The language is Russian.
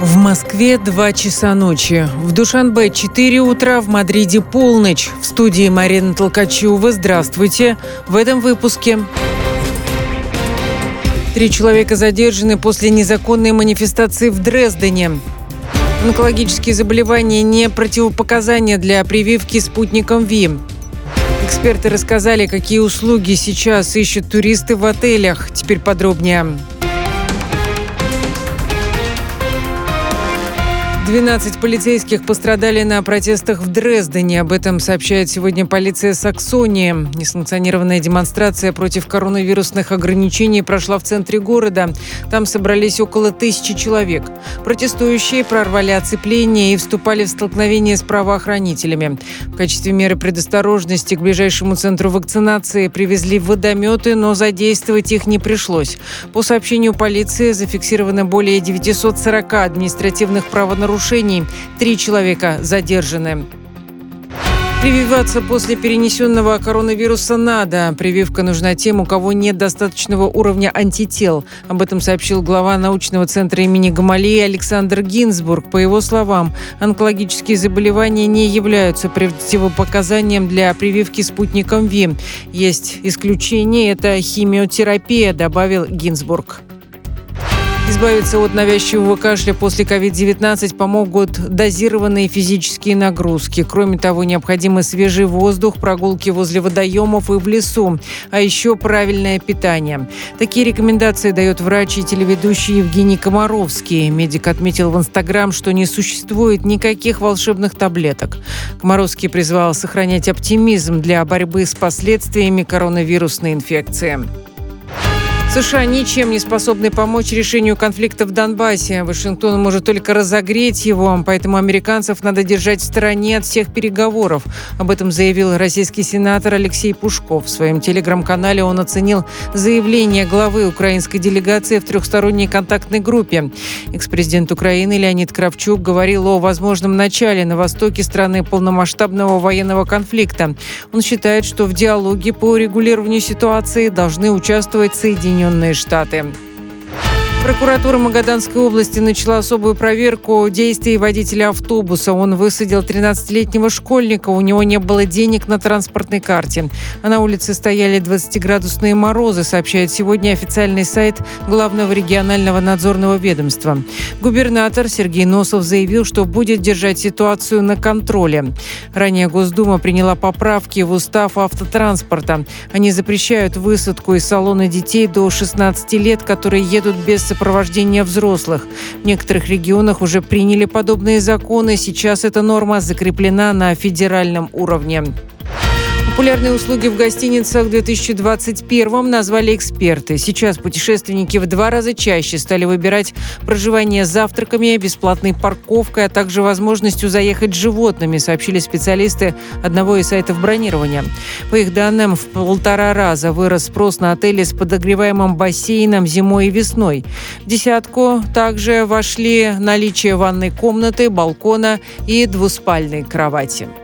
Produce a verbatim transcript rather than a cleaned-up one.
В Москве два часа ночи. В Душанбе четыре утра, в Мадриде полночь. В студии Марина Толкачева. Здравствуйте. В этом выпуске. Три человека задержаны после незаконной манифестации в Дрездене. Онкологические заболевания не противопоказания для прививки спутником Ви. Эксперты рассказали, какие услуги сейчас ищут туристы в отелях. Теперь подробнее. двенадцать полицейских пострадали на протестах в Дрездене. Об этом сообщает сегодня полиция Саксонии. Несанкционированная демонстрация против коронавирусных ограничений прошла в центре города. Там собрались около тысячи человек. Протестующие прорвали оцепление и вступали в столкновение с правоохранителями. В качестве меры предосторожности к ближайшему центру вакцинации привезли водометы, но задействовать их не пришлось. По сообщению полиции зафиксировано более девятьсот сорок административных правонарушений. Три человека задержаны. Прививаться после перенесенного коронавируса надо. Прививка нужна тем, у кого нет достаточного уровня антител. Об этом сообщил глава научного центра имени Гамалеи Александр Гинзбург. По его словам, онкологические заболевания не являются противопоказанием для прививки спутником Ви. Есть исключение – это химиотерапия, добавил Гинзбург. Избавиться от навязчивого кашля после ковид девятнадцать помогут дозированные физические нагрузки. Кроме того, необходимы свежий воздух, прогулки возле водоемов и в лесу, а еще правильное питание. Такие рекомендации дает врач и телеведущий Евгений Комаровский. Медик отметил в Инстаграм, что не существует никаких волшебных таблеток. Комаровский призвал сохранять оптимизм для борьбы с последствиями коронавирусной инфекции. США ничем не способны помочь решению конфликта в Донбассе. Вашингтон может только разогреть его, поэтому американцев надо держать в стороне от всех переговоров. Об этом заявил российский сенатор Алексей Пушков. В своем телеграм-канале он оценил заявление главы украинской делегации в трехсторонней контактной группе. Экс-президент Украины Леонид Кравчук говорил о возможном начале на востоке страны полномасштабного военного конфликта. Он считает, что в диалоге по урегулированию ситуации должны участвовать Соединенные Штаты. Прокуратура Магаданской области начала особую проверку действий водителя автобуса. Он высадил тринадцатилетнего школьника. У него не было денег на транспортной карте. А на улице стояли двадцатиградусные морозы, сообщает сегодня официальный сайт Главного регионального надзорного ведомства. Губернатор Сергей Носов заявил, что будет держать ситуацию на контроле. Ранее Госдума приняла поправки в устав автотранспорта. Они запрещают высадку из салона детей до шестнадцати лет, которые едут без сопровождения взрослых. В некоторых регионах уже приняли подобные законы. Сейчас эта норма закреплена на федеральном уровне. Популярные услуги в гостиницах в две тысячи двадцать первом назвали эксперты. Сейчас путешественники в два раза чаще стали выбирать проживание с завтраками, бесплатной парковкой, а также возможностью заехать с животными, сообщили специалисты одного из сайтов бронирования. По их данным, в полтора раза вырос спрос на отели с подогреваемым бассейном зимой и весной. В десятку также вошли наличие ванной комнаты, балкона и двуспальной кровати.